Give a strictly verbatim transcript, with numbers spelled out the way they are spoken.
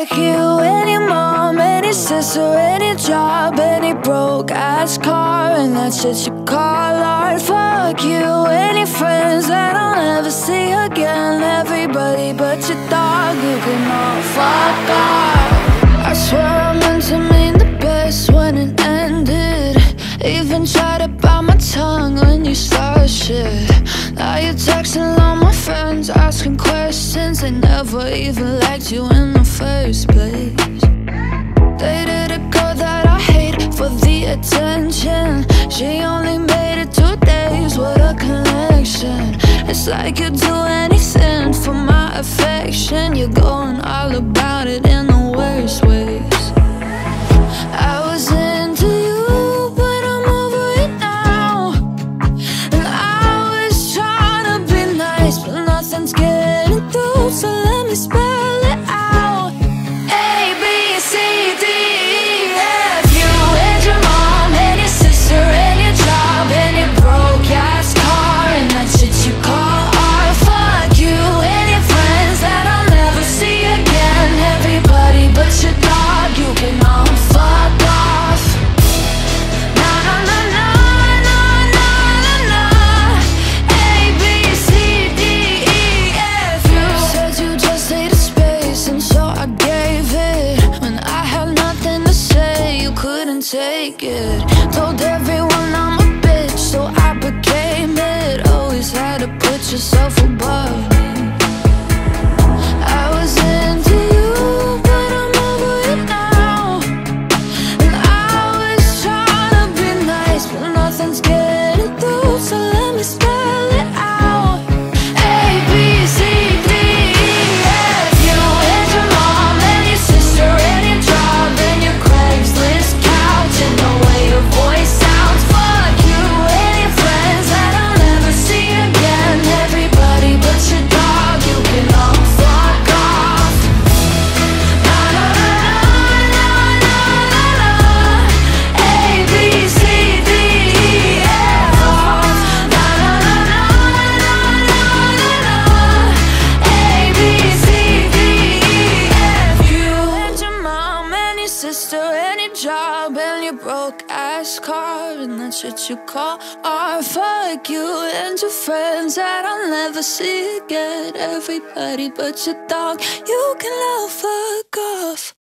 Fuck you and your mom and your sister and your job and your broke ass car and that shit you call art. Fuck you and your friends that I'll never see again. Everybody but your dog, you can all fuck off. I swear I meant to mean the best when it ended. Even tried to bite my tongue when you started shit. Now you're texting all my friends, asking questions. They never even liked you in the first place. Dated a girl that I hate for the attention. She only made it two days, what a connection. It's like you'd do anything for my affection. You're going all about it in the worst ways. I was into you, but I'm over it now. And I was trying to be nice, but nothing's getting through, so let me spell it out. A, B, C, D, E, F. You and your mom and your sister and your job and your broke ass car and that shit you call art. Fuck you and your friends that I'll never see again. Everybody but your dog, you can all fuck off. Na na na na na na na na. A, B, C, D, E, F. You said you just needed space, and so I gave it. When I had nothing to say, you couldn't take it. Told everyone I'm a bitch, so I became it. Always had to put yourself above me. I was into you, but I'm over it now. And I was trying to be nice, but nothing's getting through, so let me spell it out. A, B, C, D, E, F. You and your mom and your sister and your job and your Craigslist couch and the way your voice sounds. Fuck you and your friends that I'll never see again. Everybody but your dog, you can all fuck off. Na na na na na na na. A, B, C, D, E, F. Na na na na na na na na. A, B, C, D, E, F. You and your mom and your sister and your job and your broke ass car and that shit you call art. Fuck you and your friends that I'll never see again. Everybody but your dog, you can all fuck off.